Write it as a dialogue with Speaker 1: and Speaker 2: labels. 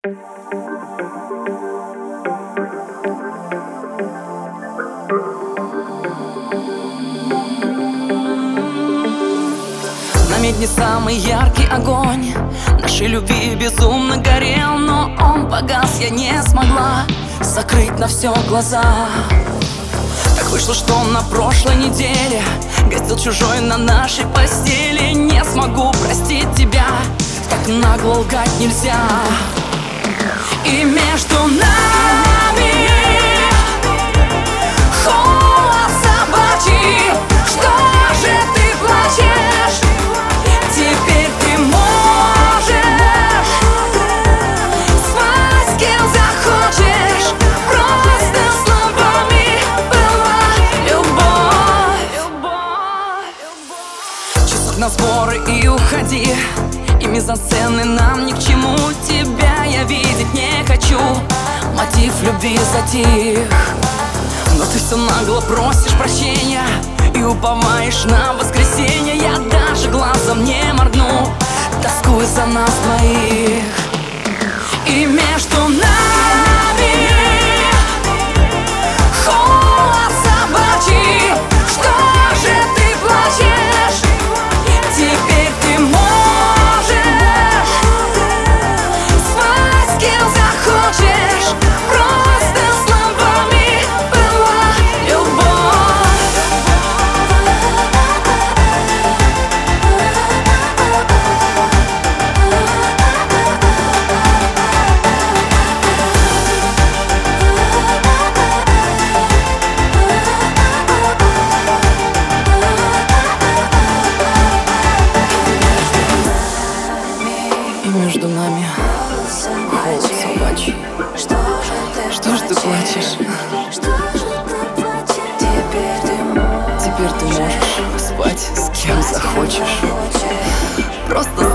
Speaker 1: Нами не самый яркий огонь нашей любви безумно горел, но он погас, я не смогла закрыть на все глаза. Так вышло, что на прошлой неделе гостил чужой на нашей постели. Не смогу простить тебя, так нагло лгать нельзя. И между нами холод собачий. Что же ты плачешь? Теперь ты можешь спать с кем захочешь. Просто словами была любовь. Часок на сборы и уходи, и мизансцены нам ни к чему. Тебя я видеть не хочу, мотив любви затих. Но ты все нагло просишь прощения и уповаешь на воскресенье. Я даже глазом не моргну, тоскую за нас двоих. И между нами холод собачий. Что же ты плачешь? Теперь ты можешь спать с кем захочешь. Просто словами была любовь. И между нами холод собачий. Что ж ты плачешь? Теперь ты можешь спать с кем захочешь. Просто